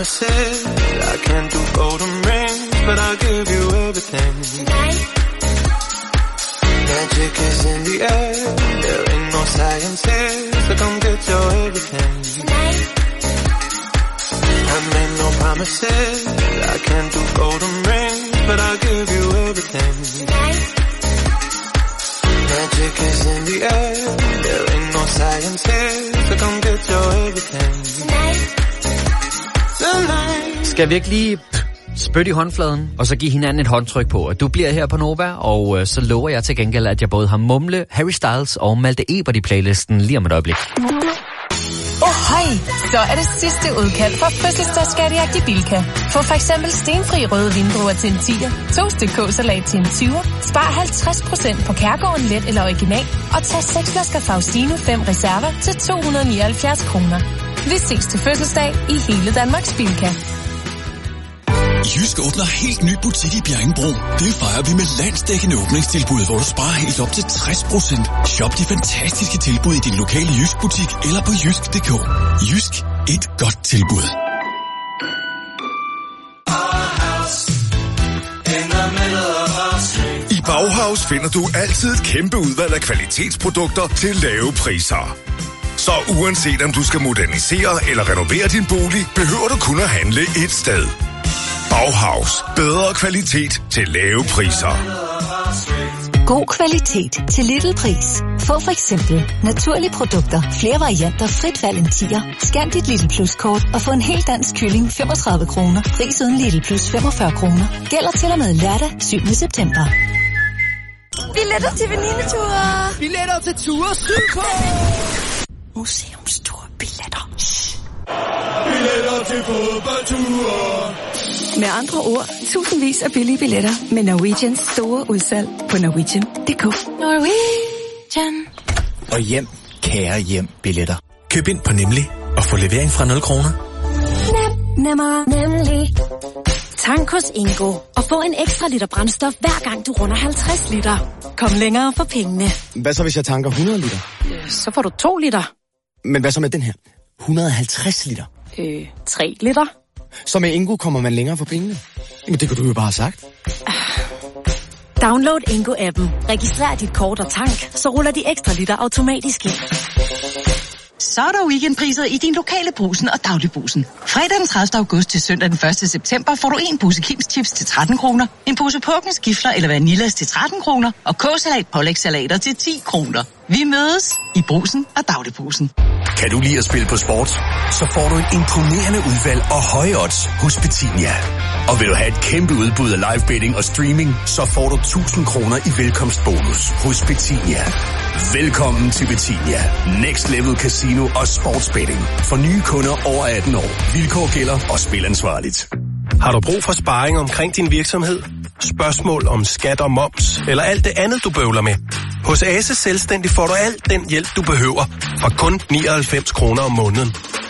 promises. I can't do golden rings, but I'll give you everything. Tonight. Magic is in the air. There ain't no science here, so come get your everything. Tonight. I made no promises. I can't do golden rings, but I'll give you everything. Tonight. Magic is in the air. There ain't no science here, so come get your everything. Tonight. Tonight. Skal vi ikke lige spytte i håndfladen, og så give hinanden et håndtryk på, at du bliver her på Nova, og så lover jeg til gengæld, at jeg både har Mumle, Harry Styles og Malte Ebert i playlisten lige om et øjeblik. Hej, så er det sidste udkald fra fødselsdagsskattejagt i Bilka. Få for eksempel stenfri røde vindruer til en 10'er, 2 styk kåsalat til en 20'er, spar 50% på Kærgården Let eller Original, og tag 6 flasker Faustino 5 reserver til 279 kroner. Vi ses til fødselsdag i hele Danmarks Bilka. Jysk åbner helt ny butik i Bjerringbro. Det fejrer vi med landsdækkende åbningstilbud, hvor du sparer helt op til 60%. Shop de fantastiske tilbud i din lokale Jysk butik eller på jysk.dk. Jysk, et godt tilbud. I Bauhaus finder du altid et kæmpe udvalg af kvalitetsprodukter til lave priser. Så uanset om du skal modernisere eller renovere din bolig, behøver du kun at handle et sted. Bauhaus. Bedre kvalitet til lave priser. God kvalitet til little pris. Få for eksempel naturlige produkter, flere varianter, frit valg en 10'er. Scan dit Lidl Plus-kort og få en helt dansk kylling 35 kroner. Pris uden Lidl Plus 45 kroner. Gælder til og med lørdag 7. september. Billetter til venindeture. Billetter til ture sydpå. Museumstur billetter. Billetter til fodboldture. Med andre ord, tusindvis af billige billetter med Norwegians store udsalg på Norwegian.dk. Norwegian. Og hjem, kære hjem, billetter. Køb ind på Nemlig og få levering fra 0 kroner. Nemmer, nemlig. Tank hos Ingo og få en ekstra liter brændstof hver gang du runder 50 liter. Kom længere for pengene. Hvad så, hvis jeg tanker 100 liter? Så får du 2 liter. Men hvad så med den her? 150 liter? 3 liter. Så med Ingo kommer man længere for pengene? Men det kunne du jo bare have sagt. Download Ingo-appen. Registrer dit kort og tank, så ruller de ekstra liter automatisk ind. Så er der weekendpriser i din lokale Brugsen og Dagligbrugsen. Fredag den 30. august til søndag den 1. september får du en pose Kims chips til 13 kroner, en pose Pukkens gifler eller vanillas til 13 kroner og K-salat pålægssalater til 10 kroner. Vi mødes i Brugsen og Dagligbrugsen. Kan du lide at spille på sport? Så får du et imponerende udvalg og høje odds hos Betinia. Og vil du have et kæmpe udbud af live betting og streaming, så får du 1000 kroner i velkomstbonus hos Betinia. Velkommen til Betinia. Next Level Casino og Sportsbetting. For nye kunder over 18 år. Vilkår gælder og spil ansvarligt. Har du brug for sparring omkring din virksomhed? Spørgsmål om skat og moms, eller alt det andet, du bøvler med? Hos Ase Selvstændig får du alt den hjælp, du behøver, for kun 99 kroner om måneden.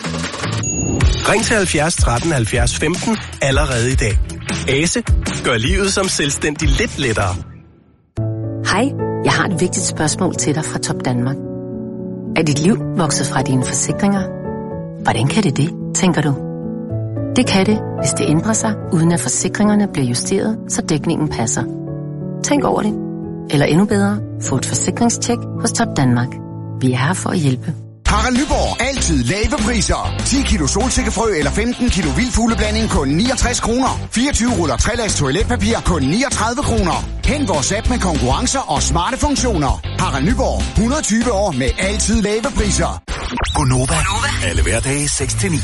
Ring til 70 13 70 15 allerede i dag. Ase gør livet som selvstændig lidt lettere. Hej, jeg har et vigtigt spørgsmål til dig fra Top Danmark. Er dit liv vokset fra dine forsikringer? Hvordan kan det, tænker du? Det kan det, hvis det ændrer sig, uden at forsikringerne bliver justeret, så dækningen passer. Tænk over det. Eller endnu bedre, få et forsikringstjek hos Top Danmark. Vi er her for at hjælpe. Harald Nyborg. Altid lave priser. 10 kilo solsikkefrø eller 15 kilo vildfugleblanding kun 69 kroner. 24 ruller Trelags toiletpapir kun 39 kroner. Hent vores app med konkurrencer og smarte funktioner. Harald Nyborg. 120 år med altid lave priser. Gonova. Alle hverdage 6-9.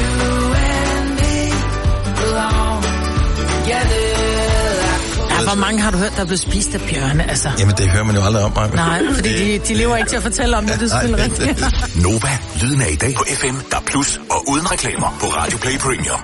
Ja, hvor mange har du hørt, der er blevet spist af bjørne, altså? Jamen, det hører man jo aldrig om, mig. Nej, fordi de lever ikke til at fortælle om det, det er selvfølgelig rigtigt. Nova, lyden af i dag på FM, der plus og uden reklamer på Radio Play Premium.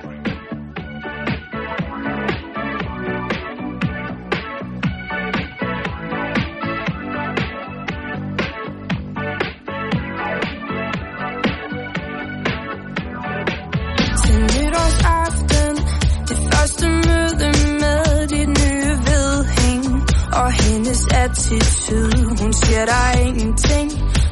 Attitude. Hun siger der er ingenting,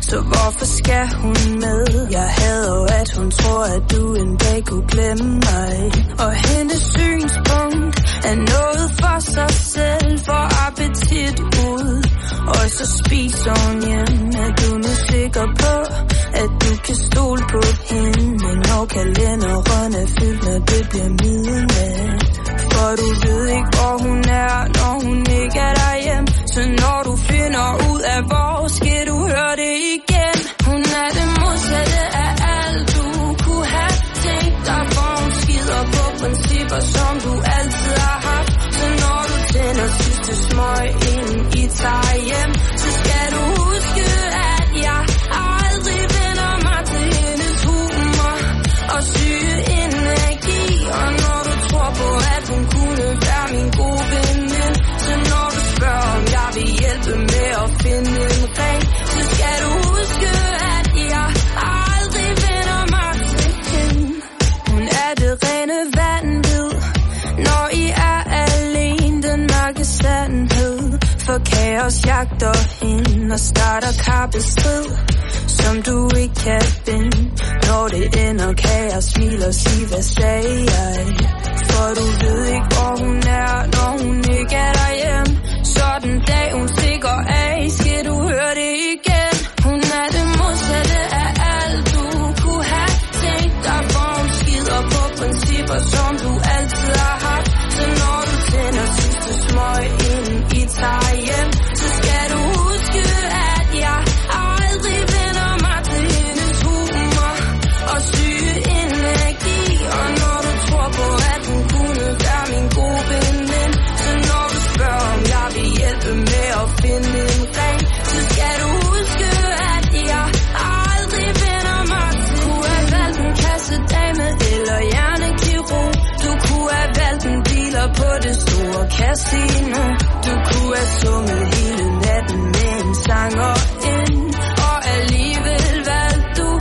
Så hvorfor skal hun med? Jeg hader, at hun tror, at du en dag kunne glemme mig. Og hendes synspunkt er noget for sig selv, for appetit ud. Og så spiser hun hjem. Er du nu sikker på, at du kan stole på hende? Når kalenderen er fyldt, når det bliver midnat. For du ved ikke, hvor hun er, når hun ikke er derhjemme. Så når du finder ud af, hvor skal du høre det igen. Hun er det modsatte af alt, du kunne have tænkt dig. For hun skider på principper, som du altid har haft. Så når du tænder sidste smøg, inden I tager hjem, så skal du huske, at jeg aldrig vender mig til hendes humor og syge energi. Og når du tror på, at hun kunne være min gode veninde, så når du spørger, om jeg vil hjælpe med at finde en ring, så skal du huske, at jeg aldrig vender mig til hende. Hun er det rene vanvid, når I er alene, den mørke sandhed. For kaos jagter hende og starter kappestrid, som du ikke kan binde. Når det ender, kan jeg smile og sige, hvad sagde jeg? For du ved ikke, hvor hun er, når hun ikke er derhjemme. Så den dag hun stikker af, skal du høre det igen. Hun er det modsatte af alt, du kunne have tænkt dig. For hun skider på principper, som du altid har haft. Så når du tænder sidste smøg, inden I tager hjem, så skal du huske, at jeg aldrig vender mig til hendes humor og syge energi. Og når du tror på, at hun kunne være min gode veninde, så når du spørger, om jeg vil hjælpe med at finde en ring, så skal du huske, at jeg aldrig vender mig til. Du kunne have valgt en kassedame eller hjernekirurg. Du kunne have valgt en dealer på det store casino. Du kunne have sunget hele natten med en sanger ind, og alligevel valgte du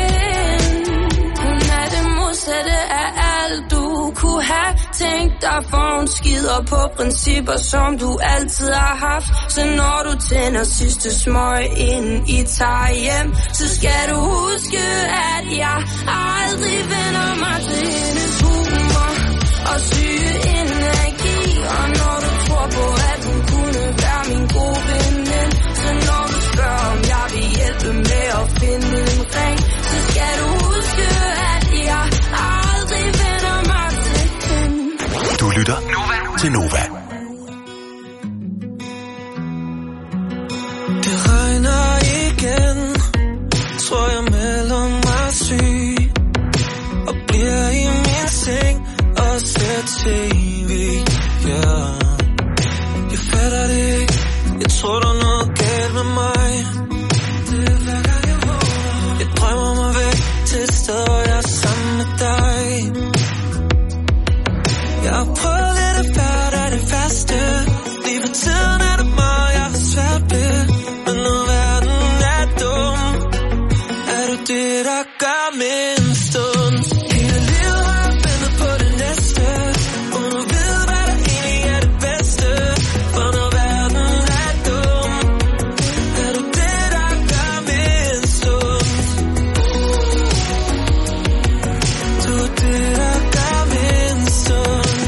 hende. Hun er det modsatte af alt, du kunne have tænkt dig. For hun skider på principper, som du altid har haft. Så når du tænder sidste smøg, inden I tager hjem, så skal du huske, at jeg aldrig vender mig til hendes humor og syge energi. Og når du tror på, at hun kunne være min gode veninde, så når du spørger, om jeg vil hjælpe med at finde en ring, så skal du huske, at jeg aldrig vender mig til hende. Du lytter til Nova. Det regner igen, tror jeg melder mig syg, og bliver i min seng og ser TV, yeah. Jeg fatter det ikke, jeg tror der er noget galt med mig. Det er hver gang jeg vågner, jeg drømmer mig væk til et sted, hvor jeg er sammen med dig. Jeg har prøvet lidt at være der det værste. Lige for tiden er det meget, jeg har svært ved. Men når verden er dum, er du det, der gør min stund. Hele livet har jeg ventet på det næste, uden at vide, hvad der egentlig er det bedste. For når verden er dum, er du det, der gør min stund. Du er det, der gør min stund.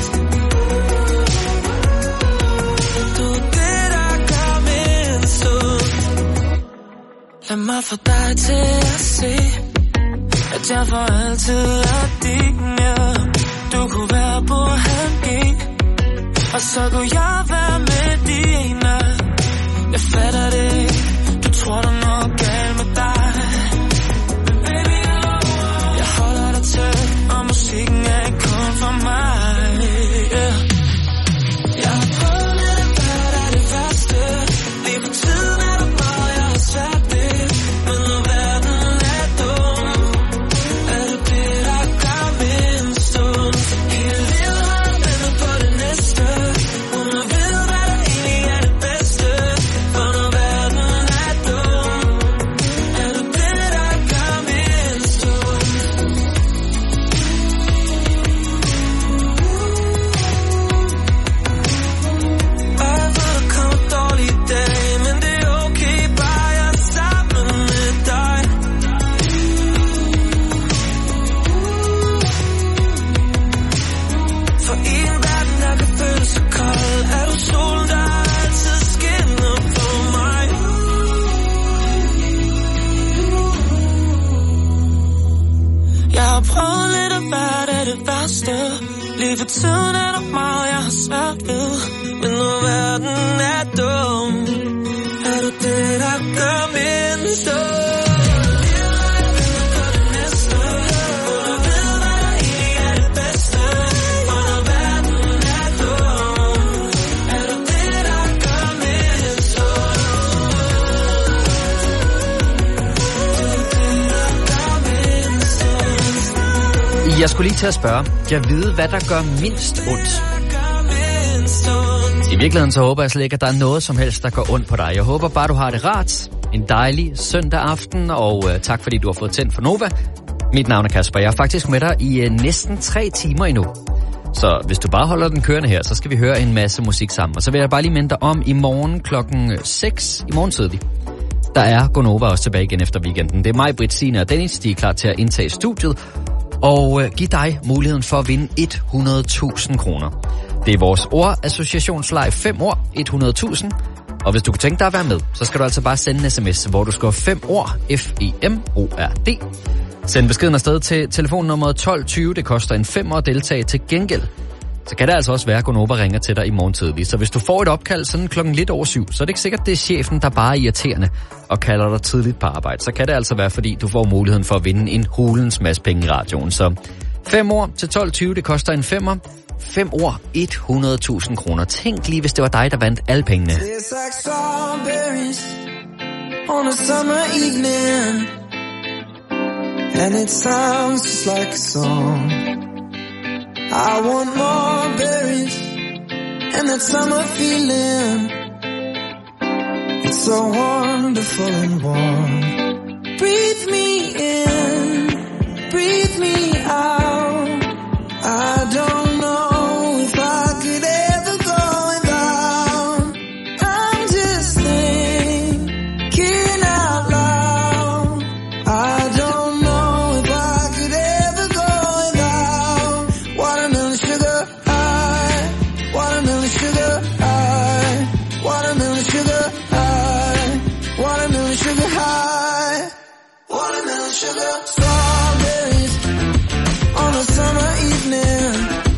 Du er det, der gør min stund. Lad mig få dig til at se, at jeg for altid er din, ja. Du kunne være på halv G, og så kunne jeg være med dine. Jeg fatter det ikke, du tror der er noget galt med dig. Men baby, jeg holder dig tæt, og musikken er ikke kun for mig, yeah. Jeg har prøvet lidt at være der det værste. Lige for tiden er det meget, jeg har svært ved. Men når verden er dum, er du det, der gør min stund. Hele livet har jeg ventet på det næste, uden at vide, hvad der egentlig er det bedste. For når verden er dum, mister. Lige for tiden er der meget, jeg har svært ved. Men når verden er dum, er du det, der gør mindst ondt. Jeg skulle lige til at spørge, jeg ved, hvad der gør mindst ondt. I virkeligheden så håber jeg slet ikke, at der er noget som helst, der går ondt på dig. Jeg håber bare, du har det rart. En dejlig søndag aften, og tak fordi du har fået tændt for Nova. Mit navn er Kasper. Jeg er faktisk med dig i næsten 3 timer endnu. Så hvis du bare holder den kørende her, så skal vi høre en masse musik sammen. Og så vil jeg bare lige minde dig om, i morgen klokken 6, i morgen tidlig, der er Gonova også tilbage igen efter weekenden. Det er mig, Britt, Signe og Dennis, de er klar til at indtage studiet og give dig muligheden for at vinde 100.000 kroner. Det er vores ordassociationsleje 5 år, 100.000. Og hvis du kunne tænke dig at være med, så skal du altså bare sende en sms, hvor du skriver 5 ord, F-E-M-O-R-D. Send beskeden afsted til telefonnummeret 1220, det koster en 5 år deltage. Til gengæld, så kan det altså også være, at Gonova ringer til dig i morgen tidlig. Så hvis du får et opkald sådan klokken lidt over 7, så er det ikke sikkert, det er chefen, der bare er irriterende og kalder dig tidligt på arbejde. Så kan det altså være, fordi du får muligheden for at vinde en hulens masse penge i radioen. Så 5 år til 1220, det koster en 5'er. 5 år, 100.000 kroner. Tænk lige, hvis det var dig, der vandt alle pengene. It's like strawberries on a summer evening, and it sounds just like a song. I want more berries and that summer feeling. It's so wonderful and warm. Breathe me in, breathe me out. I don't know if I could ever go without. I'm just thinking out loud. I don't know if I could ever go without. Watermelon sugar high, watermelon sugar high, watermelon sugar high, watermelon sugar high, watermelon sugar. Strawberries on a summer evening,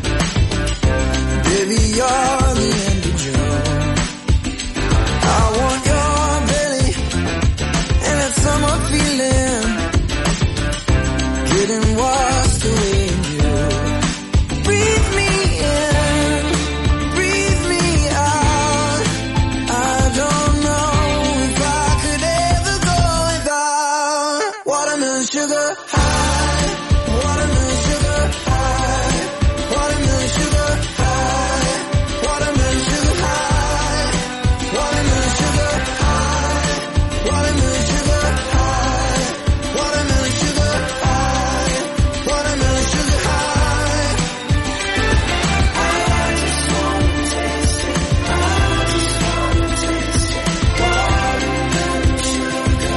baby, you're the end of June. I want your belly and that summer feeling, getting washed away in you. Breathe me in, breathe me out. I don't know if I could ever go without. Watermelon sugar high, watermelon sugar high, watermelon sugar high, watermelon sugar high, watermelon sugar high, watermelon sugar high, watermelon sugar high, watermelon sugar high. I just wanna taste it, I just wanna taste it, watermelon sugar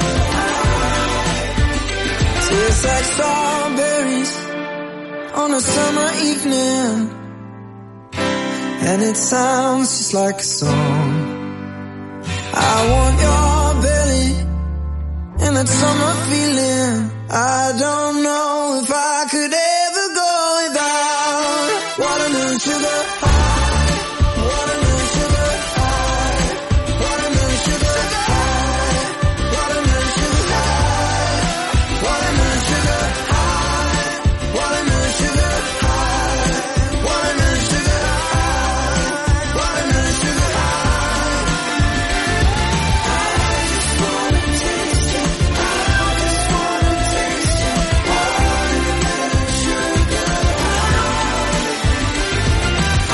high. Tastes like strawberries on a summer evening, and it sounds just like a song. I want your belly and that summer feeling. I don't know if I could ever go without. Watermelon sugar high, watermelon sugar high, watermelon sugar high, watermelon sugar high, watermelon sugar high, watermelon sugar high, watermelon sugar high, watermelon sugar high. I just wanna taste it, I just wanna taste it, watermelon sugar high.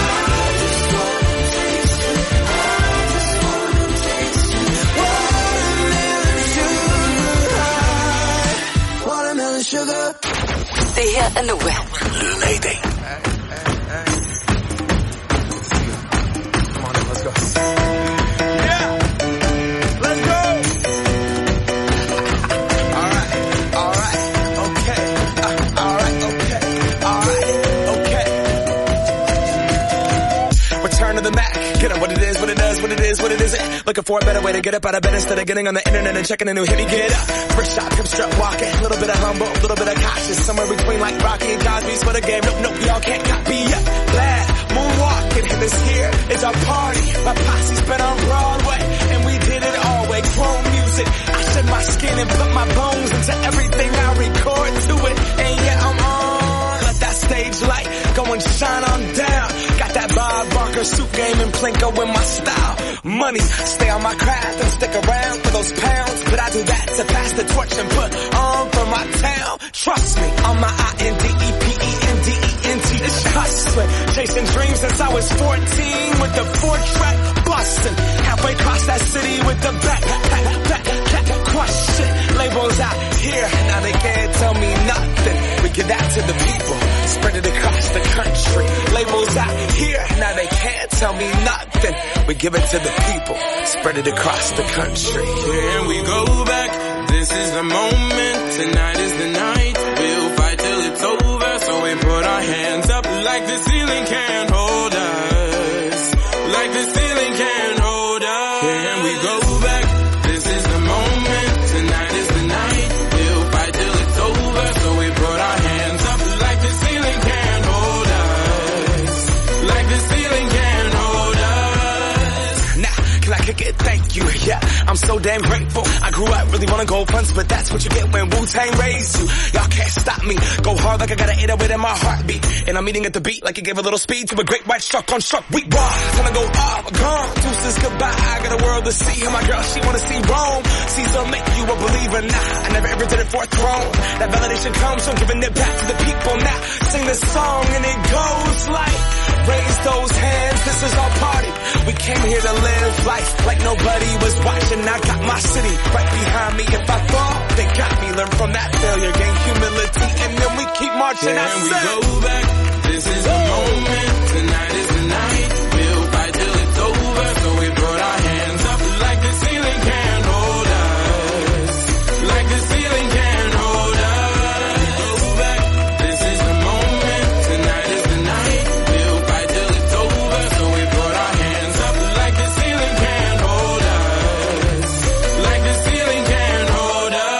is, what it does, what it is, what it isn't. Looking for a better way to get up out of bed instead of getting on the internet and checking a new hit. Me get up, first shot, pimp strut walking. A little bit of humble, a little bit of cautious. Somewhere between like Rocky and Cosby's for the game. Nope, nope, y'all can't copy yet. Glad moonwalking, and this here is our party. My posse's been on Broadway, and we did it all way. Chrome music, I shed my skin and put my bones into everything I record to it. And yeah, I'm on. Let that stage light go and shine on down. Got that Bob Barker suit game and Plinko in my style. Money, stay on my craft and stick around for those pounds. But I do that to pass the torch and put on for my town. Trust me, on my INDEPENDENT. It's hustling, chasing dreams since I was 14 with the 4-track bustin'. Halfway across that city with the back question. Labels out here, now they can't tell me nothing. We give that to the people, spread it across the country. Labels out here, now they can't tell me nothing. We give it to the people, spread it across the country. Here we go back, this is the moment, tonight is the night. We'll fight till it's over, so we put our hands up like the ceiling can't hold us. Like the ceiling can't hold us. Here we go back, this is the moment, tonight is the night. We'll fight till it's over, so we put our hands up like the ceiling can't hold us. Like the ceiling can't hold us. Now, can I kick it? Thank you, yeah, I'm so damn grateful. I grew up really wanna go fronts, but that's what you get when Wu-Tang raised you. Y'all can't stop me, go hard like I got an 808 in my heartbeat. And I'm eating at the beat like it gave a little speed to a great white shark on shark week. Raw, gonna go off, gone, deuces goodbye. I got a world to see, and my girl, she wanna see Rome. Caesar make you a believer, nah, I never ever did it for a throne. That validation comes from giving it back to the people. Now, sing this song and it goes like, raise those hands, this is our party. We came here to live life like nobody was watching. I got my city right behind me. If I fall, they got me. Learn from that failure, gain humility, and then we keep marching. And we go back, this is the moment, tonight is the night. We'll fight till it's over, so we put our hands up like the ceiling can't hold us. Like the ceiling can't hold us. Go back, this is the moment, tonight is the night. We'll fight till it's over, so we put our hands up like the ceiling can't hold us. Like the ceiling can't hold us.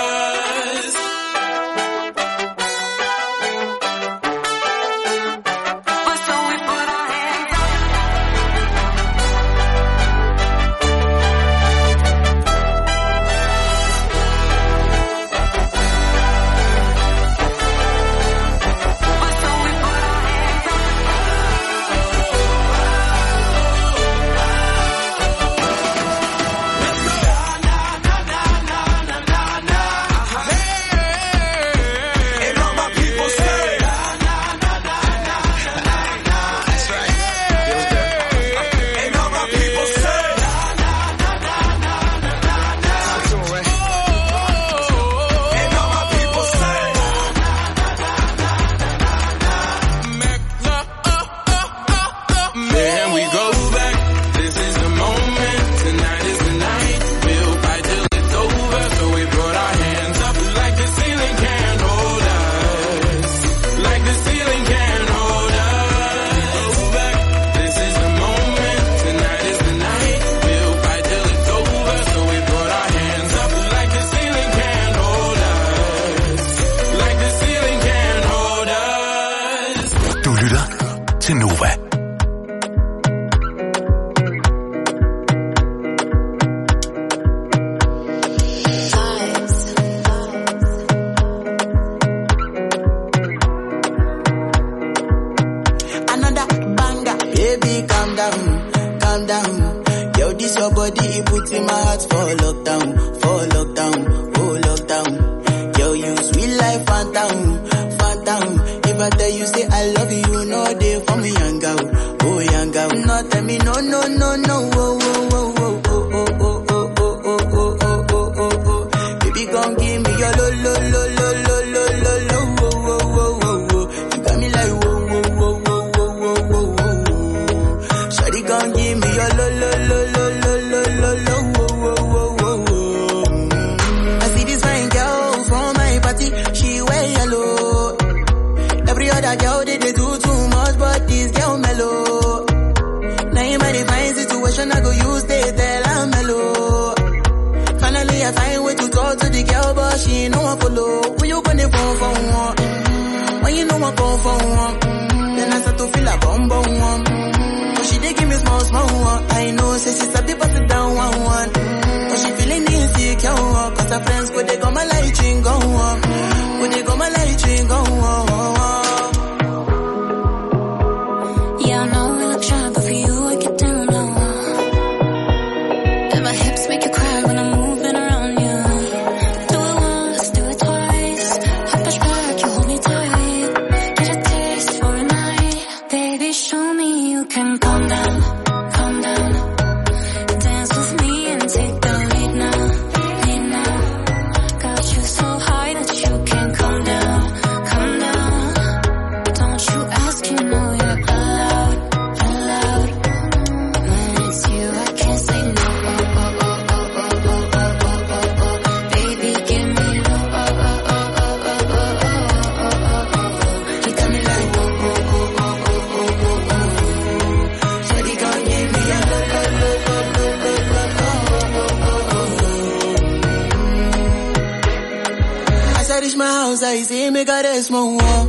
til Nova. I go use they tell I'm mellow. Finally I find way to talk to the girl, but she ain't no one follow. When you gonna phone for one? When you know I phone for one? Then I start to feel a bum one. But she dey give me small one. I know, say she's a bit pass it down one. But she feeling insecure, cause her friends put they got my light ring go on. Put they got my light ring go on. Yeah, I know we look shy, but for you I get down low. And my hips make you cry when I'm moving around you. Do it once, do it twice. I push back, you hold me tight. Get a taste for a night. Baby, show me you can calm down, calm down. Dance with me and take the lead now, lead now. Got you so high that you can't calm down, calm down. Don't you ask, you know you're allowed, allowed. When it's you, I can't say no. Baby, give me low. You got me like Shawty gon' give me a As I reach my house, I see me got a small wall.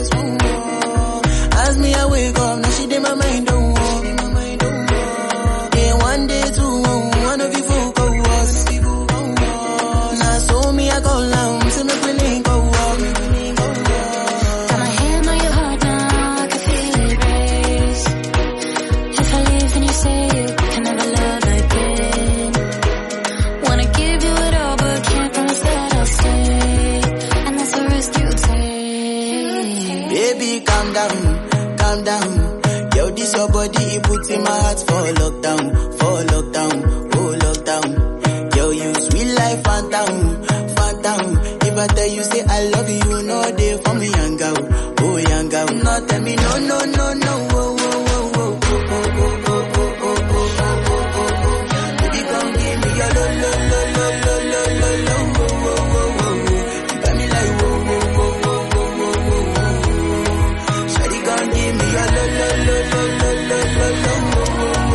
As me I wake up, now she did my mind don't walk. Day one, day two, one of you folk go was. Now so me I go down, see me feeling go walk. Got my hand on your heart now, I can feel it race. If I leave, then you say you can never love again. Wanna give you it all, but can't promise that I'll stay. And that's the risk you take. Baby, calm down, calm down. Yo, this your body, it puts in my heart for lockdown, oh lockdown. Yo, you sweet life, phantom, phantom. If I tell you say I love you, no day for me, young girl, oh young girl. No, tell me no, no, no, no, oh, oh, oh, oh, oh, oh, oh, oh, oh, oh, oh. Baby, come give me your lo, lo, lo, lo, lo, lo, lo, lo, oh, oh, oh, oh. You got me like oh, oh, oh, oh, oh, oh, oh, oh. Shawty, come give me your lo, lo, lo, lo, lo, lo, lo, lo, oh, oh, oh, oh, oh.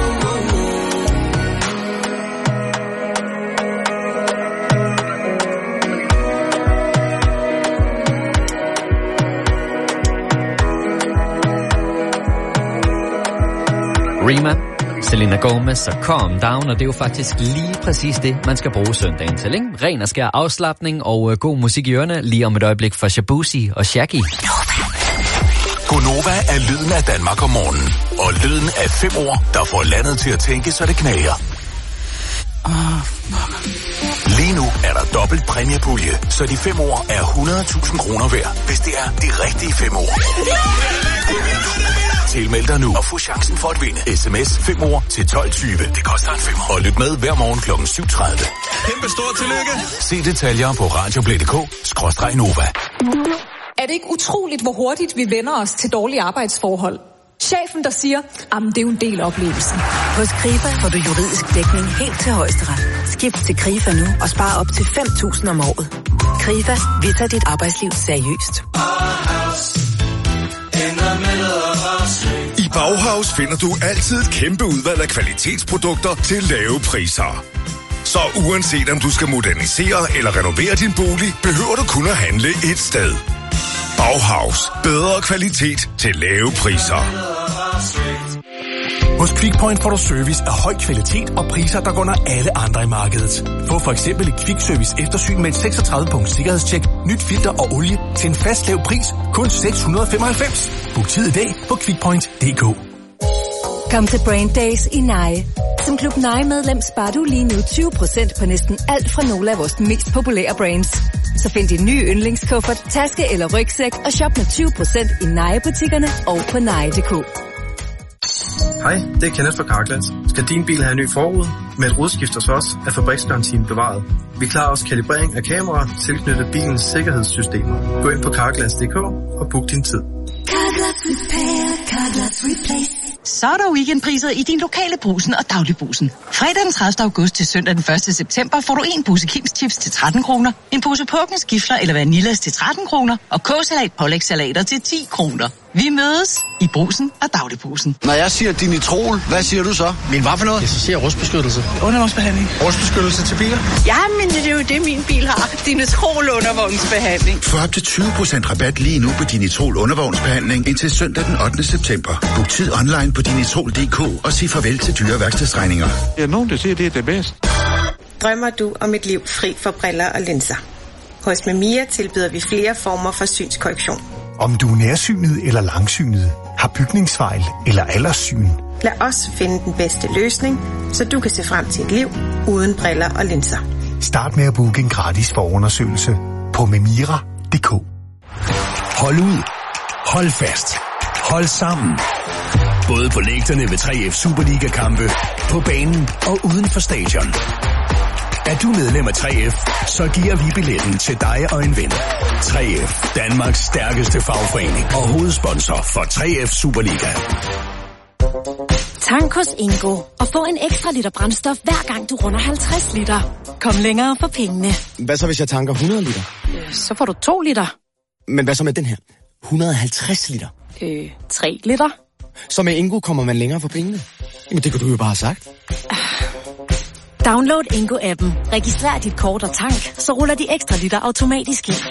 Rema, Selena Gomez og Calm Down, og det er jo faktisk lige præcis det, man skal bruge søndagen til, ikke? Ren og skær afslapning og god musik i ørerne, lige om et øjeblik for Shabuzi og Shaggy. Gonova er lyden af Danmark om morgenen, og lyden af 5 ord, der får landet til at tænke, så det knager. Lige nu er der dobbelt præmiepulje, så de 5 ord er 100.000 kroner værd, hvis det er de rigtige 5 ord. Tilmeld dig nu og få chancen for at vinde. SMS 5 ord til 12.20. Det koster en 5. Og lyt med hver morgen kl. 7.30. Kæmpe stort tillykke. Se detaljer på radioplay.dk/Nova. Er det ikke utroligt, hvor hurtigt vi vender os til dårlige arbejdsforhold? Chefen, der siger, jamen det er jo en del af oplevelsen. Hos Krifa får du juridisk dækning helt til højesteret. Skift til Krifa nu og spar op til 5.000 om året. Krifa, vi tager dit arbejdsliv seriøst. I Bauhaus finder du altid et kæmpe udvalg af kvalitetsprodukter til lave priser. Så uanset om du skal modernisere eller renovere din bolig, behøver du kun at handle et sted. Bauhaus. Bedre kvalitet til lave priser. Hos Quickpoint får du service af høj kvalitet og priser, der går under alle andre i markedet. Få for eksempel et Quick-service eftersyn med et 36-punkts sikkerhedstjek, nyt filter og olie til en fast lav pris, kun 695. Book tid i dag på quickpoint.dk. Kom til Brand Days i Nye. Som Klub Nye-medlem sparer du lige nu 20% på næsten alt fra nogle af vores mest populære brands. Så find din nye yndlingskuffert, taske eller rygsæk og shop med 20% i Nye-butikkerne og på nye.dk. Hej, det er Kenneth fra Carglass. Skal din bil have en ny forrude? Med et rodskift hos os er fabriksgarantien bevaret. Vi klarer også kalibrering af kameraer tilknyttet bilens sikkerhedssystemer. Gå ind på carglass.dk og book din tid. Carglass Repair, Carglass Replace. Så er der weekendpriser i din lokale Brugsen og Dagligbrugsen. Fredag den 30. august til søndag den 1. september får du en pose Kims chips til 13 kroner, en pose Påkens gifler eller vanillas til 13 kroner, og K-salat pålægssalater til 10 kroner. Vi mødes i Brugsen og Dagligbrugsen. Når jeg siger Dinitrol, hvad siger du så? Men hvad for noget? Jeg siger rustbeskyttelse. Undervognsbehandling. Rustbeskyttelse til biler? Ja, men det er jo det, min bil har. Dinitrol undervognsbehandling. Få op til 20% rabat lige nu på Dinitrol undervognsbehandling indtil søndag den 8. september. Book tid online på dinitrol.dk og sig farvel til dyre værkstedsregninger. Ja, nogen der siger, det er det bedste. Drømmer du om et liv fri for briller og linser? Hos Memia tilbyder vi flere former for synskorrektion. Om du er nærsynet eller langsynet, har bygningsfejl eller alderssyn. Lad os finde den bedste løsning, så du kan se frem til et liv uden briller og linser. Start med at booke en gratis forundersøgelse på memira.dk. Hold ud. Hold fast. Hold sammen. Både på lægterne ved 3F Superliga-kampe, på banen og uden for stadion. Er du medlem af 3F, så giver vi billetten til dig og en ven. 3F, Danmarks stærkeste fagforening og hovedsponsor for 3F Superliga. Tank hos Ingo og få en ekstra liter brændstof hver gang du runder 50 liter. Kom længere for pengene. Hvad så, hvis jeg tanker 100 liter? Så får du 2 liter. Men hvad så med den her? 150 liter? 3 liter. Så med Ingo kommer man længere for pengene? Jamen, det kunne du jo bare have sagt. Download Ingo-appen. Registrer dit kort og tank, så ruller de ekstra liter automatisk ind.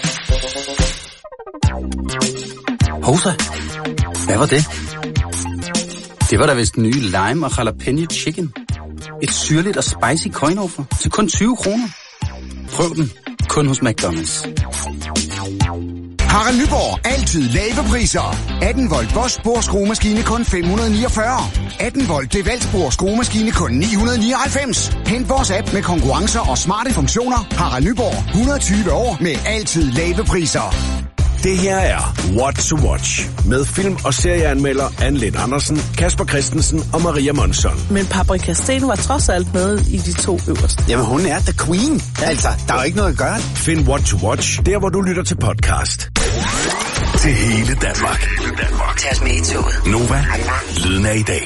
Hovsa, hvad var det? Det var da vist den nye lime og jalapeno chicken. Et syrligt og spicy coin-offer til kun 20 kroner. Prøv den. Kun hos McDonald's. Harald Nyborg. Altid lave priser. 18 volt Bosch skruemaskine kun 549. 18 volt DeWalt skruemaskine kun 999. Hent vores app med konkurrencer og smarte funktioner. Harald Nyborg. 120 år med altid lave priser. Det her er What to Watch med film- og serieanmelder Anne Lind Andersen, Kasper Christensen og Maria Monson. Men Paprika Steen var trods alt med i de 2 øverste. Jamen hun er the queen. Altså, der er jo ikke noget at gøre. Find What to Watch der, hvor du lytter til podcast. Til hele Danmark. Tag os med i toget. Nova. Lyden af i dag.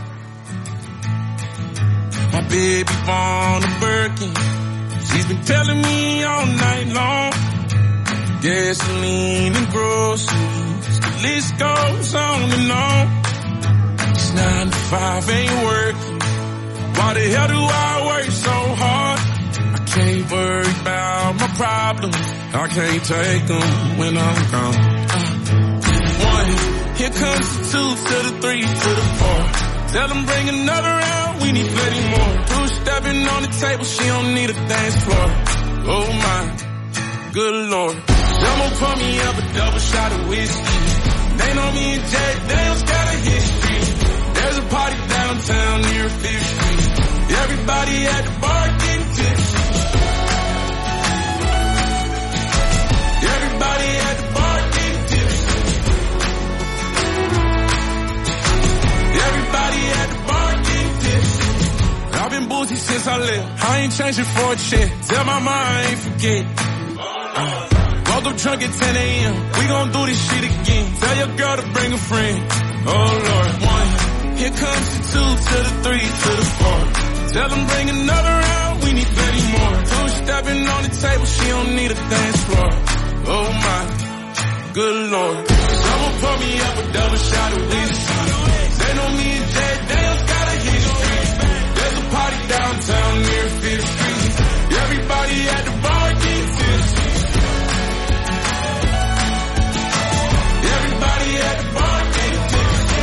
My baby born a Birkin. She's been telling me all night long. Gasoline and groceries, the list goes on and on. It's 9 to 5, ain't working. Why the hell do I work so hard? I can't worry about my problems. I can't take them when I'm gone. 1, here comes the 2 to the 3 to the 4. Tell them bring another round, we need plenty more. 2 stepping on the table, she don't need a dance floor. Oh my, good Lord. Someone pour me up a double shot of whiskey. They know me and Jack Daniels got a history. There's a party downtown near 5th Street. Everybody at the bar getting tipsy. Everybody at the bar getting tipsy. Everybody at the bar getting tipsy. I've been boozy since I left. I ain't changing for a check. Tell my mind I ain't forget. Woke up drunk at 10 a.m. We gon' do this shit again. Tell your girl to bring a friend. Oh Lord. 1, here comes the 2 to the 3 to the 4. Tell them bring another round, we need plenty more. 2 stepping on the table, she don't need a dance floor. Oh my, good Lord. Someone pour me up a double shot of whiskey. They know me and Jack Daniels got a history. There's a party downtown near 5th Street. Everybody at the bar getting tipsy. Everybody at the bar getting tipsy.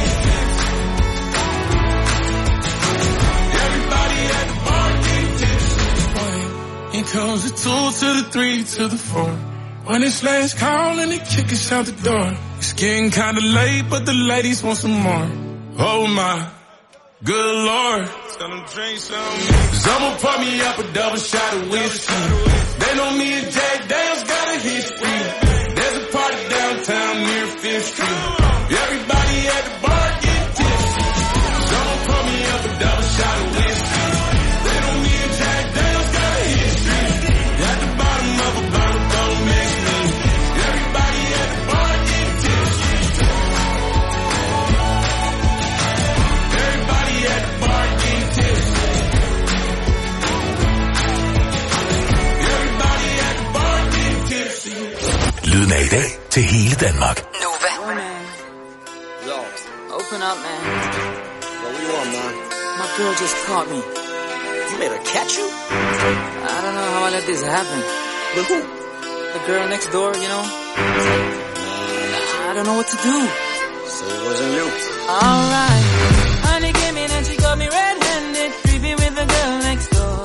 Everybody at the bar getting tipsy. Here comes the 2 to the 3 to the 4. When it's last call and they kick us out the door. It's getting kinda late, but the ladies want some more. Oh my, good Lord. Tell them drink some. Someone pour me up a double shot of whiskey. They know me and Jack Daniels got a history. There's a party downtown near 5th Street. Everybody at the bar getting tipsy. Someone pour me up a double shot of whiskey. They know me and Jack Daniels got a history. At the bottom of a bottle, don't mix me. Everybody at the bar getting tipsy. Everybody at the bar getting tipsy. Everybody at the bar getting tipsy. Lyden af i dag til hele Danmark. Nova. open up, man. What do you want, man? My girl just caught me. You made her catch you? I don't know how I let this happen. With who? The girl next door, you know? I don't know what to do. So it wasn't you. Alright. Honey came in and she got me red-handed, creepy with the girl next door.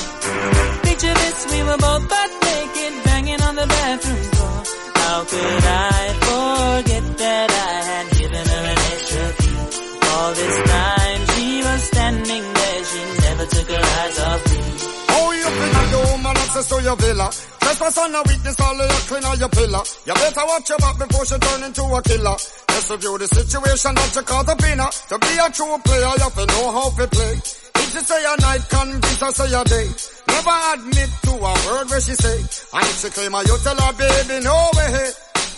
Picture this, we were both butt naked, banging on the bathroom door. How could I forget that I had given her an extra key? All this time she was standing there, she never took her eyes off me. Oh, you think the woman access to your villa? Trespass on a weakness, all of your clean on your pillar. You better watch your back before she turn into a killer. Just review the situation that you call the winner. To be a true player, you have to know how to play. If she say a night, convince her say a day. Never admit to a word where she say. And if she claim her, you tell her, baby, no way.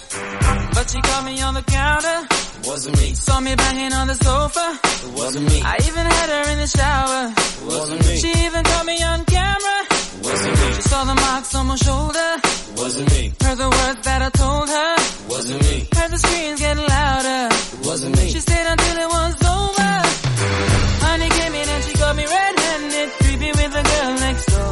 But she caught me on the counter. Wasn't me. Saw me banging on the sofa. It wasn't me. I even had her in the shower. It wasn't me. She even caught me on camera. It wasn't me. She saw the marks on my shoulder. It wasn't me. Heard the words that I told her. It wasn't me. Heard the screams getting louder. It wasn't me. She stayed until it was over. Honey came in and she got me red-handed, creepy with the girl next door.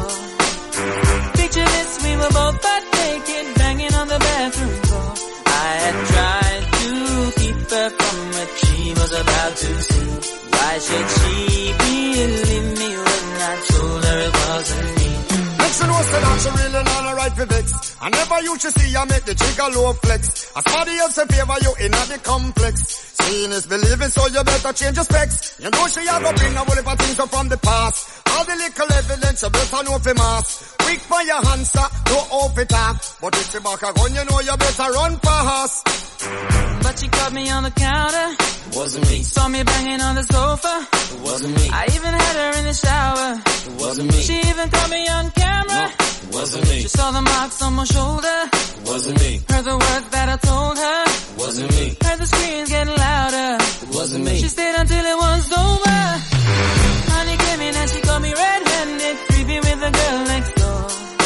Picture this, we were both butt naked, banging on the bathroom door. I had tried to keep her from what she was about to see. Why should she believe me when I told her it wasn't me? Next you know say that she really not a right for vex. I never used to see you make the jigger low flex. As somebody else in favor you in the complex. Seeing is believing, so you better change your specs. You know she have a bring a whole heap of things up from the past. All the little evidence you better know for mass. Quick for your answer, no off it off. But if you back a gun, you know you better run fast. But she caught me on the counter. It wasn't me. Saw me banging on the sofa. It wasn't me. I even had her in the shower. It wasn't me. She even caught me on camera. No, it wasn't me. She saw the marks on my shoulder. It wasn't me. Heard the words that I told her. It wasn't me. Heard the screams getting louder. It wasn't me. She stayed until it was over. Honey came in and she got me red-handed, creepy with the girl next door.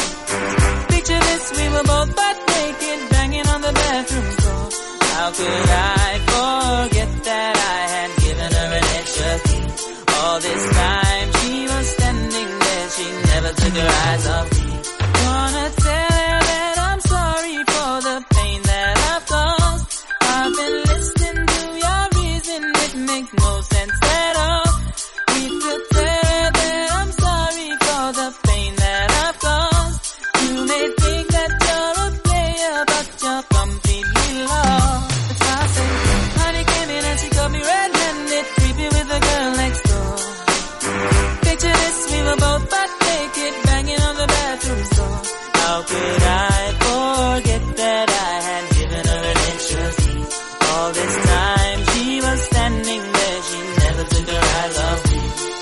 Picture this, we were both butt naked, banging on the bathroom door. How could I forget that I had given her an extra key? All this time she was standing there, she never took her eyes off me. Wanna tell her that I'm sorry for the pain that I've caused. I've been listening to your reason, it makes no sense at all. Need to tell her that I'm sorry for the pain that I've caused. You may think that you're a player, but you're completely lost. That's why I say, honey came in and she got me red-handed, creepy with the girl next door. Picture this, we were both butt naked, banging on the bathroom door. How could I forget that I had given her an extra key? All this time she was standing there, she never took her eyes off me.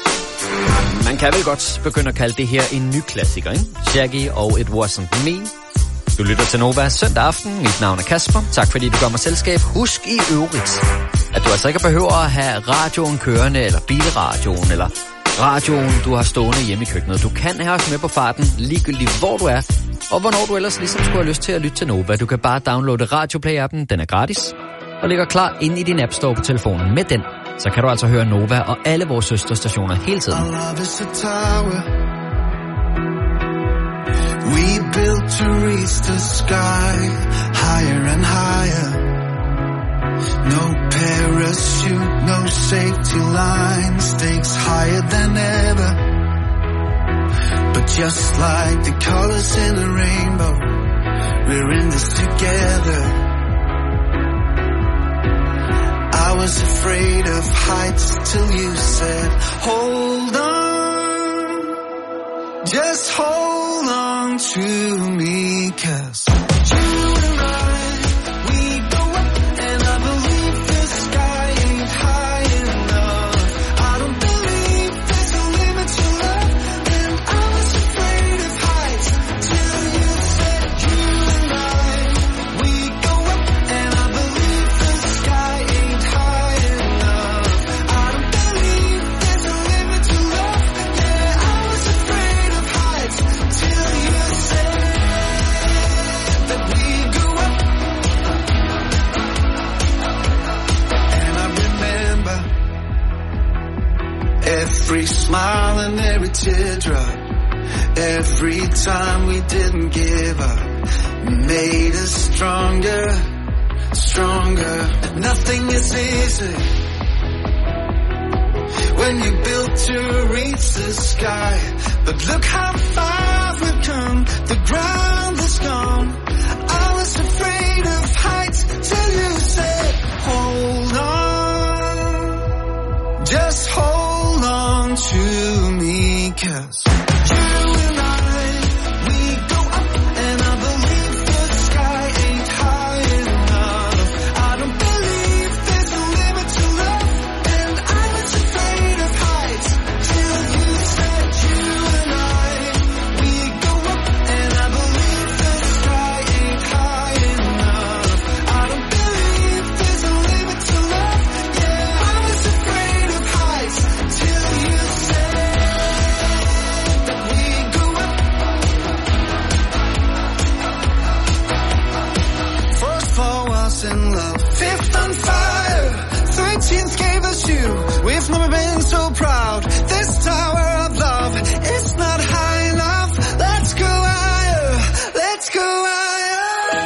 Man kan vel godt begynde at kalde det her en ny klassiker, ikke? Shaggy og It Wasn't Me. Du lytter til Nova søndag aften. Mit navn er Kasper. Tak fordi du gør mig selskab. Husk i øvrigt, at du altså ikke behøver at have radioen kørende, eller bilradioen, eller radioen, du har stående hjemme i køkkenet. Du kan have os med på farten, ligegyldigt hvor du er, og hvornår du ellers ligesom skulle have lyst til at lytte til Nova. Du kan bare downloade Radioplay-appen, den er gratis, og ligger klar inde i din App Store på telefonen. Med den, så kan du altså høre Nova og alle vores søsterstationer hele tiden. We built to reach the sky, higher and higher. No parachute, no safety line, stakes higher than ever. But just like the colors in a rainbow, we're in this together. I was afraid of heights till you said, hold on, just hold on to me, 'cause you and I, we go up, and I believe the sky ain't high enough. I don't believe there's a limit to love, and I was afraid of heights till you said, you and I, we go up, and I believe the sky ain't high enough. I don't believe there's a limit to love, yeah, I was afraid of heights till you said. Every smile and every teardrop, every time we didn't give up, made us stronger, stronger. Nothing is easy when you build to reach the sky, but look how far we've come, the ground is gone. I was afraid of heights till you said, hold on, just hold on to me, 'cause you and I, we go up, and I believe the sky ain't high enough. I don't believe there's a limit to love, and I was afraid of heights till you said, you and I, we go up, and I believe the sky ain't high enough. I don't believe there's a limit to love, yeah, I was afraid of heights till you said that we go up. First floor was in love, fifth on fire, 13th gave us you. We've never been so proud. This tower of love, it's not high enough. Let's go higher, let's go higher.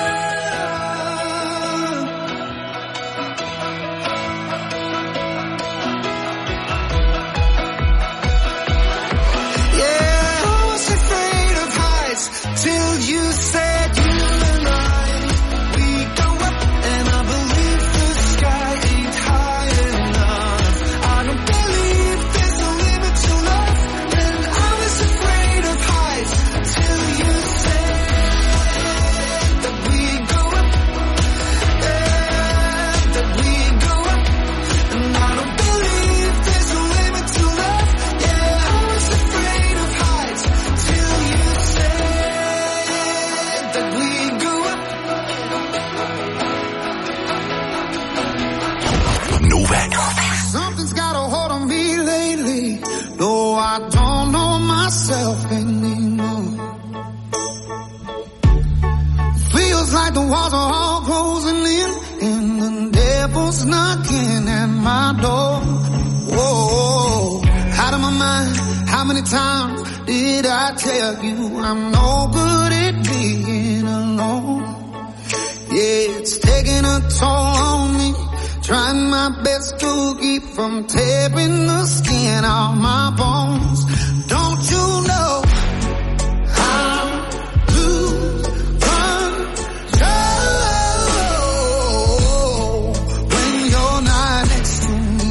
Yeah, I was afraid of heights till you said, you and I, we go up, and I believe the sky ain't high enough. I don't believe there's a limit to love, and I was afraid of heights till you said that we go up, yeah, that we go up, and I don't believe there's a limit to love, yeah, I was afraid of heights till you said that we go up. Nova. Something's got a hold on me lately. No, I don't know myself anymore. Feels like the walls are all closing in, and the devil's knocking at my door. Whoa, out of my mind. How many times did I tell you I'm no good at being alone? Yeah, it's taking a toll on me. Trying my best to keep from tearing the skin off my bones. Don't you know I'm lose control when you're not next to me?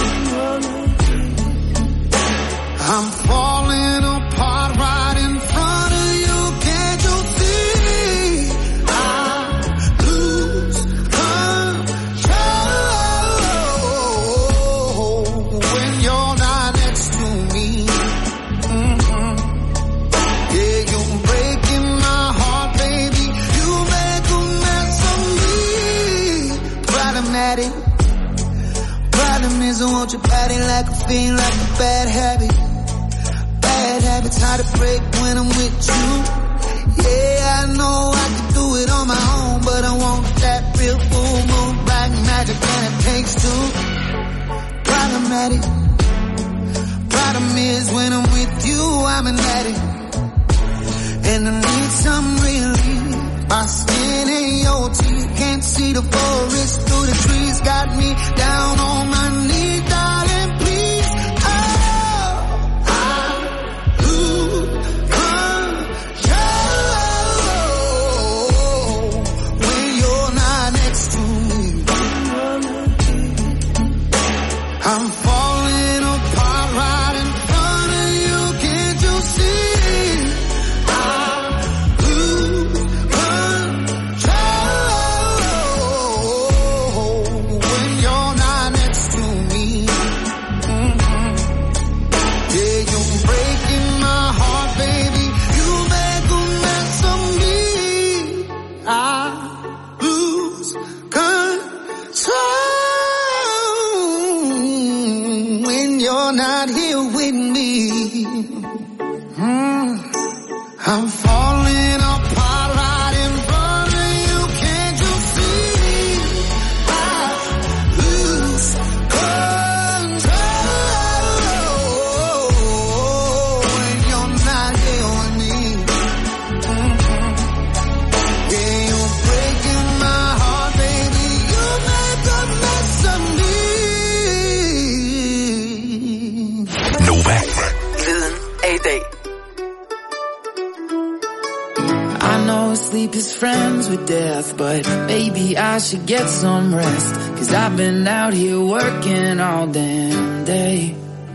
I'm falling apart right in front of you. Can't you see? I lose control when you're not next to me. Yeah, you're breaking my heart, baby. You make a mess of me. Problematic. Problem is I want your body like a fiend, like a bad habit. Bad habits hard to break when I'm with you. Yeah, I know I can do it on my own, but I want that real full moon black magic, and it takes two. Problematic. Problem is when I'm with you, I'm an addict, and I need some relief. My skin and your teeth, can't see the forest through the trees. Got me down on my knees, darling, please. Oh, I lose control when you're not next to me. I'm falling apart right in front of you. Can't you see? I lose control when you're not next to me. Yeah, you're breaking my heart, baby. You make a mess of me. I lose control when you're not here with me. I'm falling apart right in front of you. Can't you see? I lose control i dag. I know sleep is friends with death, but maybe I should get some rest, 'cause I've been out here working all damn day.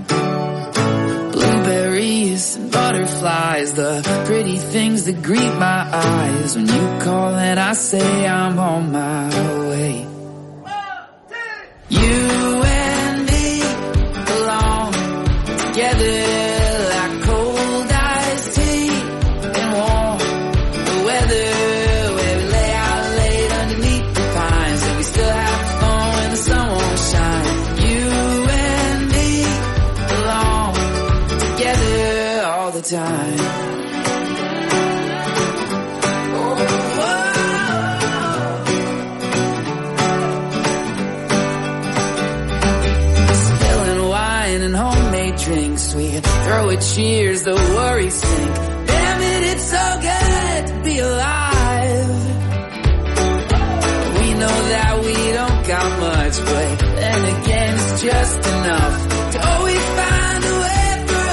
Blueberries and butterflies, the pretty things that greet my eyes. When you call and I say I'm on my way. You and me belong together. Time. Spilling wine and homemade drinks, we throw a cheers, the worries sink. Damn it, it's so good to be alive. We know that we don't got much, but then again it's just enough to always find a way.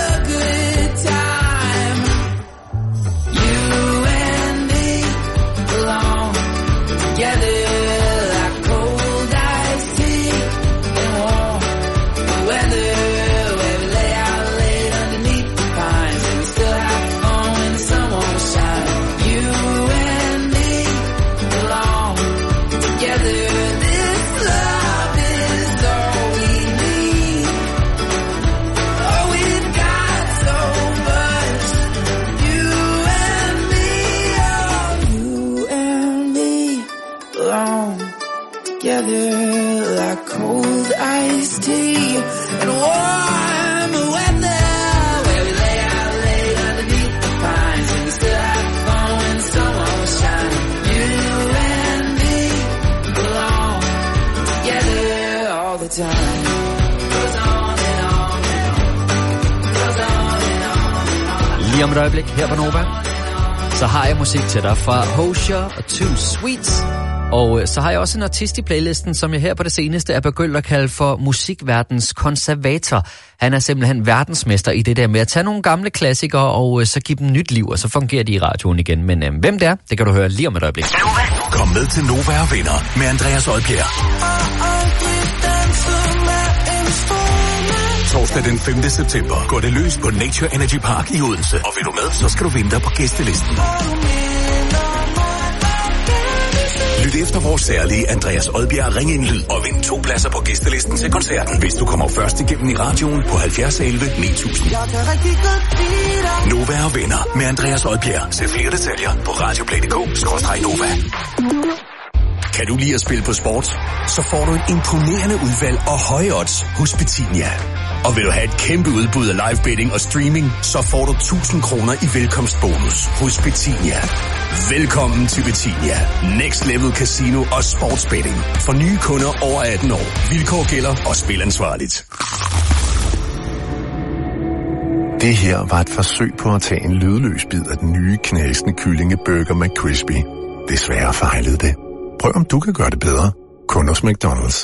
Like cold iced tea and warm weather, where we lay out late underneath the pines, and we still have fun when the sun won't shine. You and me belong together all the time. Goes on and on and on. Goes on and on and on. Lige om et øjeblik her på Nova, så har jeg musik til dig fra Hozier og Too Sweet. Og så har jeg også en artist i playlisten, som jeg her på det seneste er begyndt at kalde for musikverdens konservator. Han er simpelthen verdensmester i det der med at tage nogle gamle klassikere og så give dem nyt liv, og så fungerer de i radioen igen. Men hvem det er, det kan du høre lige om et øjeblik. Kom med til Nova og Venner med Andreas Oddbjerg. Torsdag den 5. september går det løs på Nature Energy Park i Odense. Og vil du med, så skal du vinde dig på gæstelisten. Lyt efter vores særlige Andreas Oddbjerg Ring ind lyd og vind 2 pladser på gæstelisten til koncerten, hvis du kommer først igennem i radioen på 70 11 9000. Nova og Venner med Andreas Oddbjerg. Se flere detaljer på radioplay.dk/Nova. Kan du lide at spille på sport? Så får du et imponerende udvalg og høje odds hos Betinia. Og vil du have et kæmpe udbud af live betting og streaming, så får du 1000 kroner i velkomstbonus hos Betinia. Velkommen til Betinia. Next Level Casino og Sportsbetting. For nye kunder over 18 år. Vilkår gælder og spil ansvarligt. Det her var et forsøg på at tage en lydløs bid af den nye knasende kyllingeburger McCrispy. Desværre fejlede det. Prøv om du kan gøre det bedre. Kun hos McDonald's.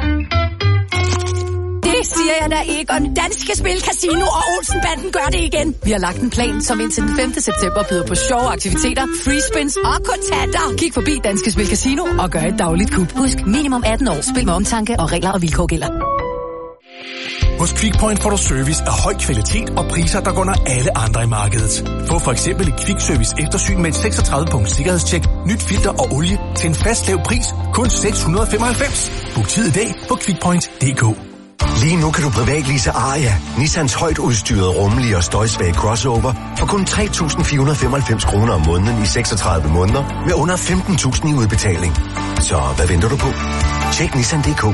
Det siger jeg da, Egon. Danske Spil, Casino og Olsenbanden gør det igen. Vi har lagt en plan, som indtil den 5. september byder på sjove aktiviteter, free spins og kontanter. Kig forbi Danske Spil Casino og gør et dagligt kup. Husk, minimum 18 år. Spil med omtanke, og regler og vilkår gælder. Hos Quickpoint får du service af høj kvalitet og priser, der går under alle andre i markedet. Få for eksempel et Quick Service eftersyn med et 36-punkt sikkerhedstjek, nyt filter og olie til en fast lav pris, kun 695. Book tid i dag på quickpoint.dk. Lige nu kan du privatlease Aria, Nissans højt udstyrede, rummelige og støjsvage crossover, for kun 3.495 kroner om måneden i 36 måneder med under 15.000 i udbetaling. Så hvad venter du på? Tjek Nissan.dk.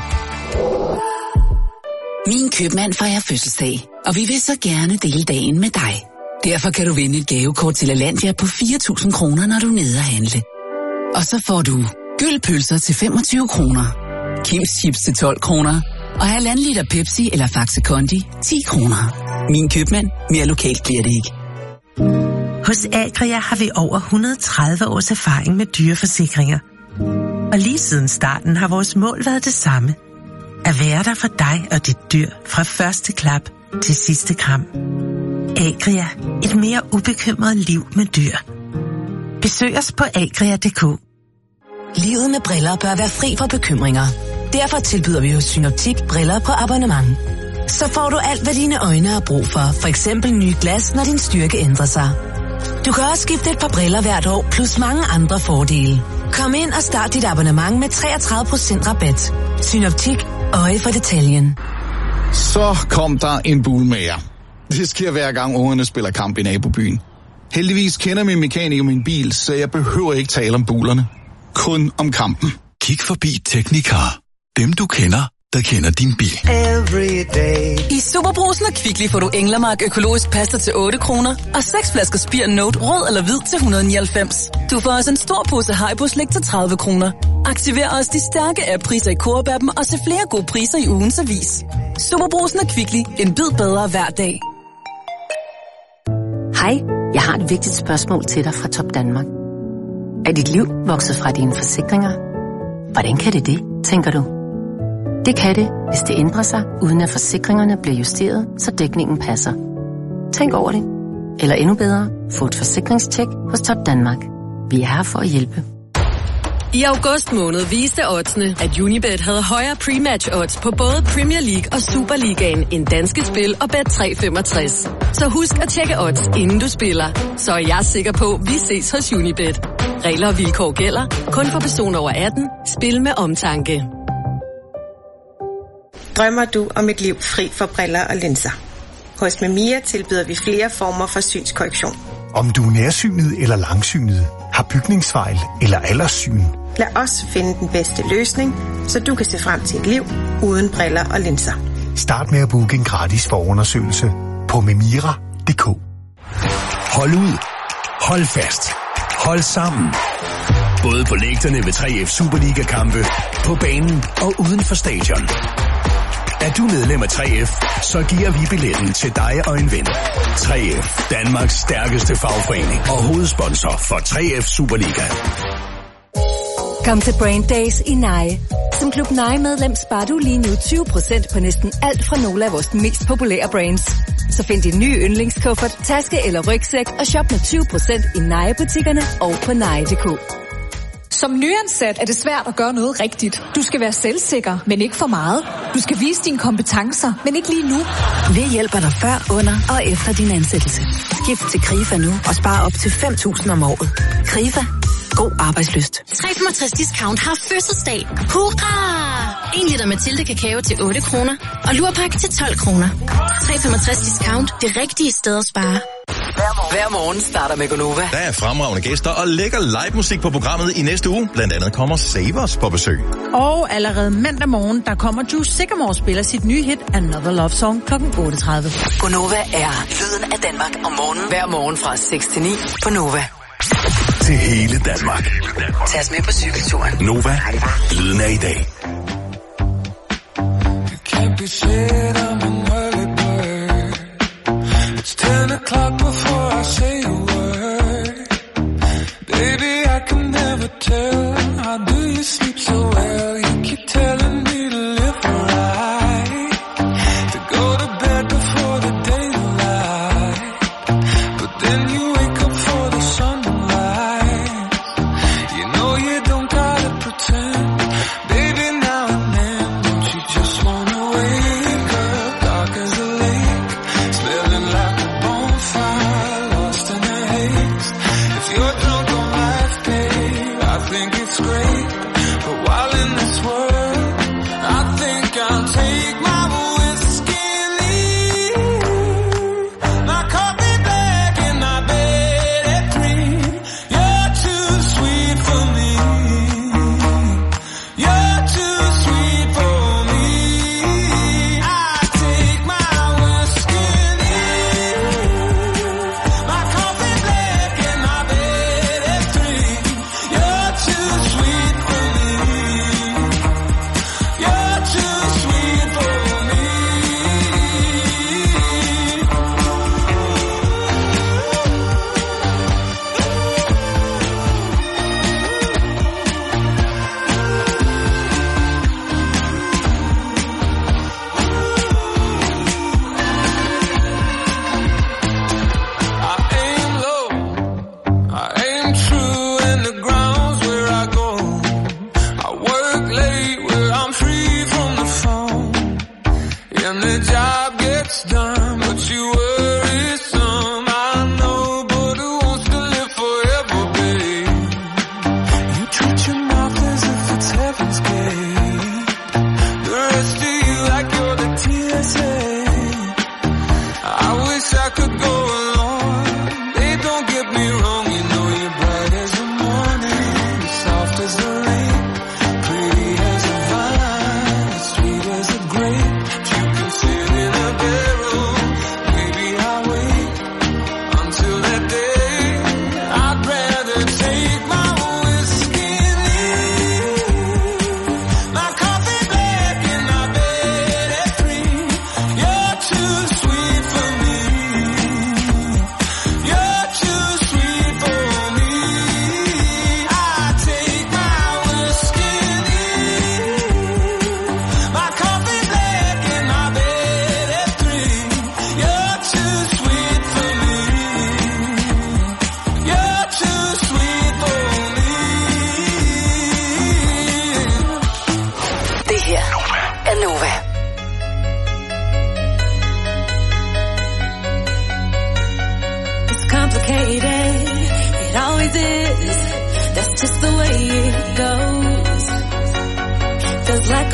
Min købmand fejrer fødselsdag, og vi vil så gerne dele dagen med dig. Derfor kan du vinde et gavekort til Alandia på 4.000 kroner, når du er nede at handle. Og så får du gyldpølser til 25 kroner, Kims chips til 12 kroner, og 1,5 liter Pepsi eller Faxe Kondi 10 kroner. Min købmand, mere lokalt bliver det ikke. Hos Agria har vi over 130 års erfaring med dyreforsikringer. Og lige siden starten har vores mål været det samme. At være der for dig og dit dyr fra første klap til sidste kram. Agria, et mere ubekymret liv med dyr. Besøg os på agria.dk. Livet med briller bør være fri for bekymringer. Derfor tilbyder vi hos Synoptik briller på abonnement. Så får du alt, hvad dine øjne har brug for. For eksempel nye glas, når din styrke ændrer sig. Du kan også skifte et par briller hvert år, plus mange andre fordele. Kom ind og start dit abonnement med 33% rabat. Synoptik. Øje for detaljen. Så kom der en bulmager. Det sker hver gang ungerne spiller kamp i nabobyen. Heldigvis kender min mekaniker min bil, så jeg behøver ikke tale om bulerne. Kun om kampen. Kig forbi Teknikar. Dem du kender, der kender din bil. I Superbrusen og Kvickly får du Englermark økologisk pasta til 8 kroner og 6 flasker Spir Note rød eller hvid til 199. Du får også en stor pose Haribo-slik til 30 kroner. Aktiver også de stærke app-priser i Coop-appen og se flere gode priser i ugens avis. Superbrusen og Kvickly. En bid bedre hver dag. Hej, jeg har et vigtigt spørgsmål til dig fra Top Danmark. Er dit liv vokset fra dine forsikringer? Hvordan kan det, tænker du? Det kan det, hvis det ændrer sig, uden at forsikringerne bliver justeret, så dækningen passer. Tænk over det. Eller endnu bedre, få et forsikringstjek hos Top Danmark. Vi er her for at hjælpe. I august måned viste oddsene, at Unibet havde højere pre-match odds på både Premier League og Superligaen end Danske Spil og Bet365. Så husk at tjekke odds, inden du spiller. Så er jeg sikker på, at vi ses hos Unibet. Regler og vilkår gælder. Kun for personer over 18. Spil med omtanke. Drømmer du om et liv fri for briller og linser? Hos Memia tilbyder vi flere former for synskorrektion. Om du er nærsynet eller langsynet, har bygningsfejl eller alderssyn. Lad os finde den bedste løsning, så du kan se frem til et liv uden briller og linser. Start med at booke en gratis forundersøgelse på memira.dk. Hold ud. Hold fast. Hold sammen. Både på lægterne ved 3F Superliga-kampe, på banen og uden for stadion. Er du medlem af 3F, så giver vi billetten til dig og en ven. 3F, Danmarks stærkeste fagforening og hovedsponsor for 3F Superliga. Kom til Brand Days i Nye. Som Klub Nye-medlem sparer du lige nu 20% på næsten alt fra nogle af vores mest populære brands. Så find din nye yndlingskuffert, taske eller rygsæk og shop med 20% i Nye-butikkerne og på nye.dk. Som nyansat er det svært at gøre noget rigtigt. Du skal være selvsikker, men ikke for meget. Du skal vise dine kompetencer, men ikke lige nu. Vi hjælper dig før, under og efter din ansættelse. Skift til Krifa nu og spar op til 5.000 om året. Krifa. God arbejdslyst. 365 Discount har fødselsdag. Hurra! 1 liter Mathilde kakao til 8 kroner og lurpak til 12 kroner. 365 Discount. Det rigtige sted at spare. Hver morgen starter med Gonova. Der er fremragende gæster og lækker live musik på programmet i næste uge. Blandt andet kommer Savers på besøg. Og allerede mandag morgen, der kommer Drew Sycamore spiller sit nye hit Another Love Song kl. 8.30. Gonova er lyden af Danmark om morgenen. Hver morgen fra 6 til 9 på Nova. Til hele Danmark. Tag os med på cykelturen. Nova. Lyden af i dag. It's 10 o'clock before I say a word. Baby, I can never tell. How do you sleep so well? You keep telling me to live right, to go to bed before the daylight. But then you wake up for the sunlight. You know you don't gotta pretend. Baby, now and then, don't you just wanna wake up dark as a lake, smelling like a bonfire, lost in a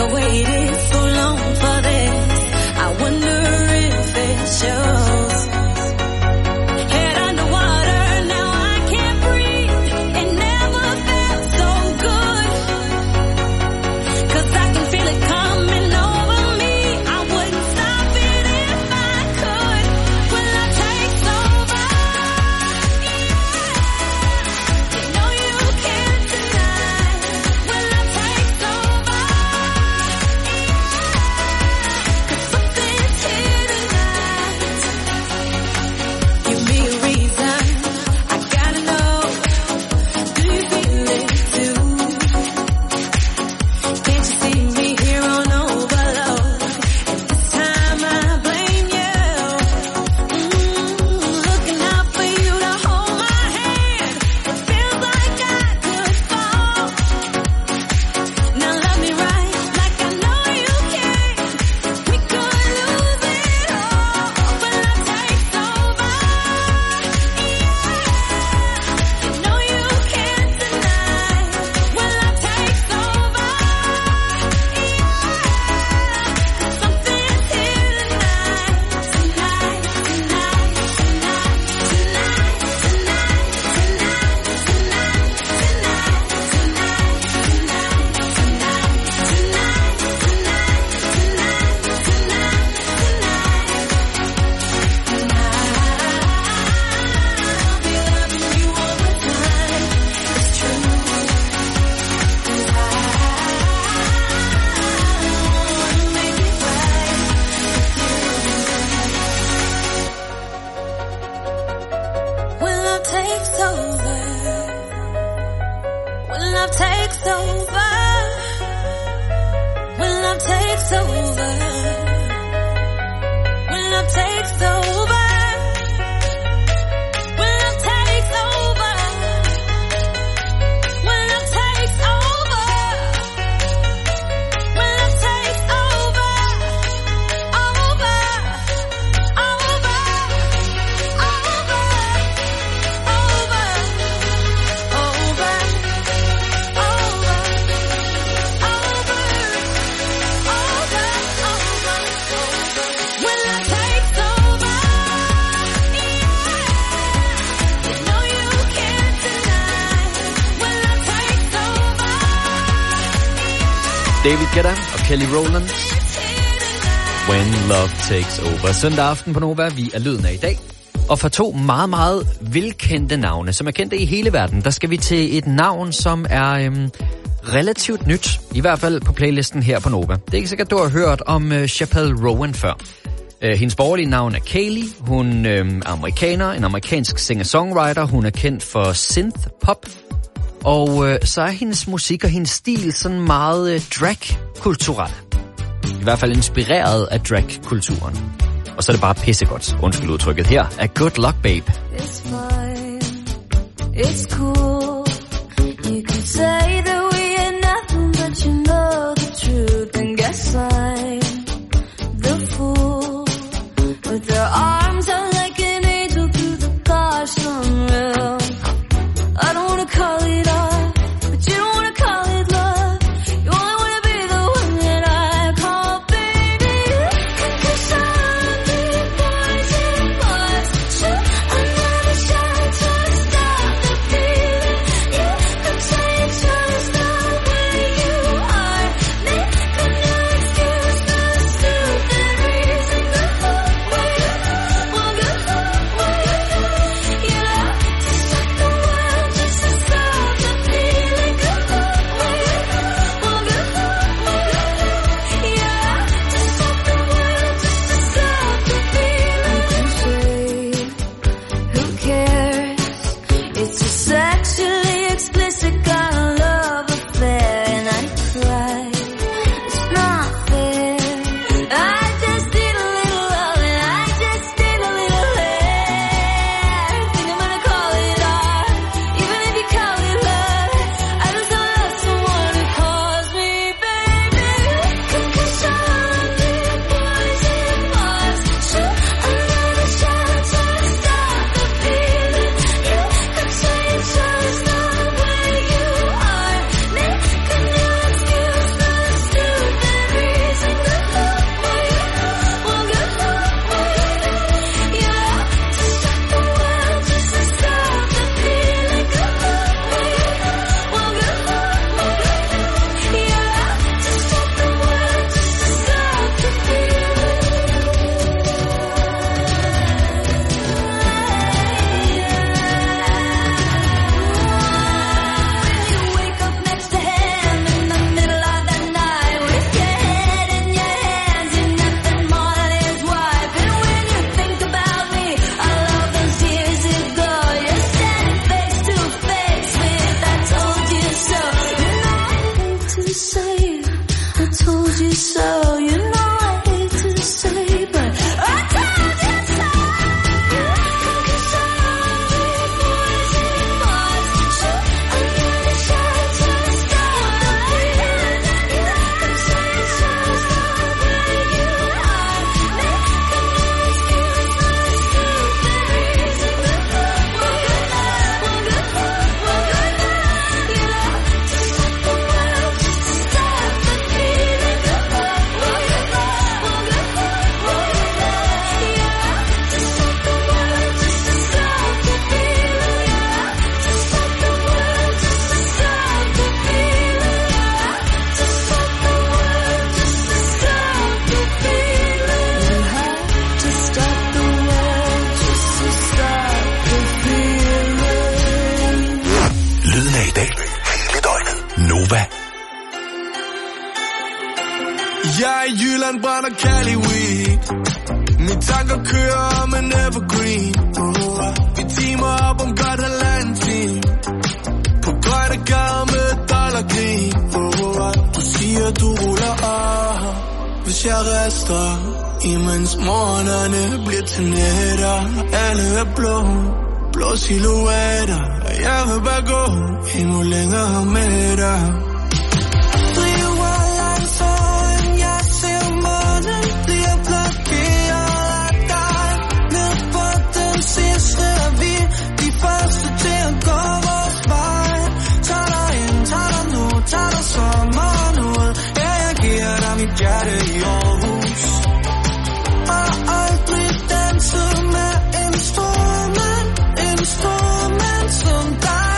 I waited so long for this. I wonder if it shows. Head underwater, now I can't breathe. It never felt so good. 'Cause I can feel it coming over me. I wouldn't stop it if I could. When love takes over, you know you can't deny. When love takes over, 'cause something's here tonight. Give me a reason, I gotta know. Do you feel it too? Can't you see me here on overload? And this time I blame you. Looking out for you to hold my hand. It feels like I could fall. Now love me right, like I know you can. We could lose it all when love takes over. You know you can't deny when love takes over. Something's here tonight, when love takes over. When love takes over. When love takes over. When love takes over. When love takes over. When love takes over. When love takes over. Over. Over. David Guetta og Kelly Rowland. When Love Takes Over. Søndag aften på Nova. Vi er lyden af i dag. Og for to meget, meget velkendte navne, som er kendte i hele verden, der skal vi til et navn, som er relativt nyt. I hvert fald på playlisten her på Nova. Det er ikke sikkert, du har hørt om Chappell Rowan før. Hendes borgerlige navn er Kaylee. Hun er amerikaner, en amerikansk singer-songwriter. Hun er kendt for synth-pop. Og så er hendes musik og hendes stil sådan meget drag-kulturel. I hvert fald inspireret af drag-kulturen. Og så er det bare pissegodt. Undskyld udtrykket her er Good Luck Babe. It's fine, it's cool. You can say that we are nothing, but you know the truth. And guess I'm the fool with their arms out like an angel through the gosh unreal. I don't wanna call it art, but you don't wanna call it love. You only wanna be the one that I call baby. 'Cause I'm the boys and boys, so I'm never shy to stop the feeling. jeg i Jylland brænder Cali weed. Mine tanker kører om en evergreen. Vi teamer op om godt halvanden time. På grønne gader med dollargrin. Du siger du ruller af, hvis jeg rester. Imens morgenerne bliver til nætter. Alle er blå silhuetter. Og jeg vil bare gå endnu længere med dig. Driver langt foran, jeg ser månen bliver blokeret af dig. Ned på den sidste er vi de første til at gå vores vej. Tag dig ind, tag dig nu, tag dig sommeren ud. Ja, jeg giver dig mit hjerte i Aarhus. Og aldrig danset med en stormand som dig.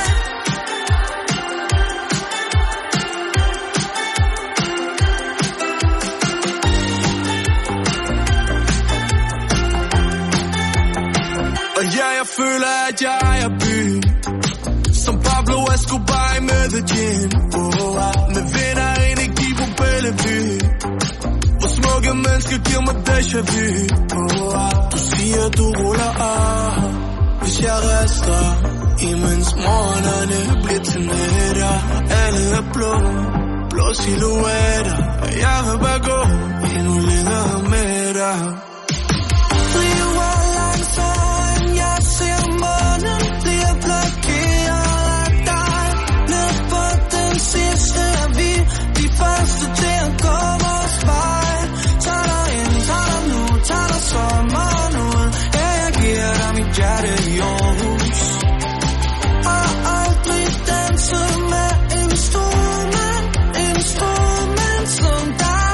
Og ja, jeg føler, at jeg ejer byen. Som Pablo Escobar i Medellin. Med venner og energi på Bellevue. Hvor smukke mennesker giver mig déjà vu. Du siger, du ruller af, hvis jeg rester. Imens morgenerne bliver til nætter. Alle er blå silhuetter. Og jeg vil bare gå endnu længere med dig. Driver langt foran, jeg ser månen bliver blokeret af dig. Ned på den sidste er vi de første til at gå vores vej. Tag dig ind, tag dig nu, tag dig sommeren ud. Ja, jeg giver dig mit hjerte i Aarhus. Og aldrig danset med en stormand som dig.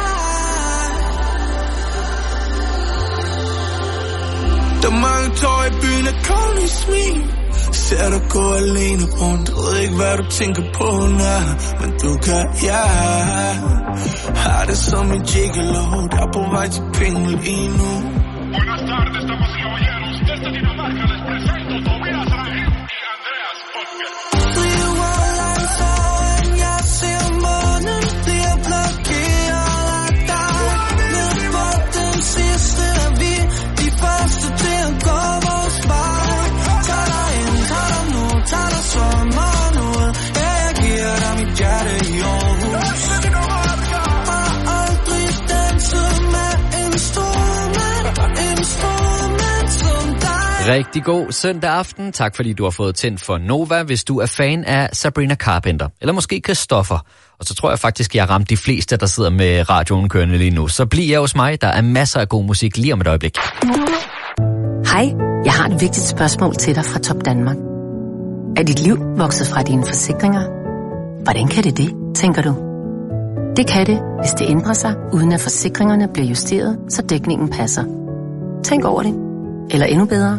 Der er mange tår i byen af kold i smil. Ser dig gå alene rundt. Ved ikke hvad du tænker på, nej. Men du kan, ja. Har det som en gigolo. Der er på vej til penge lige nu. Buenas tardes, damas y caballeros. Desde Dinamarca les presento Tobias Rahim y Andreas Podcast. Driver langt foran, jeg ser månen bliver blokeret af dig. Ned på den sidste er vi de første til at gå vores vej. Tag dig ind, tag dig nu, tag dig sommeren ud. Ja, jeg giver dig mit hjerte i Aarhus. Og aldrig danset med en stormand som dig. Rigtig god søndag aften. Tak fordi du har fået tændt for Nova. Hvis du er fan af Sabrina Carpenter, eller måske Christoffer, og så tror jeg faktisk, jeg har ramt de fleste, der sidder med radioen kørende lige nu, så bliv jeg hos mig. Der er masser af god musik lige om et øjeblik. Hej, jeg har et vigtigt spørgsmål til dig fra Top Danmark. Er dit liv vokset fra dine forsikringer? Hvordan kan det, tænker du? Det kan det, hvis det ændrer sig, uden at forsikringerne bliver justeret, så dækningen passer. Tænk over det. Eller endnu bedre,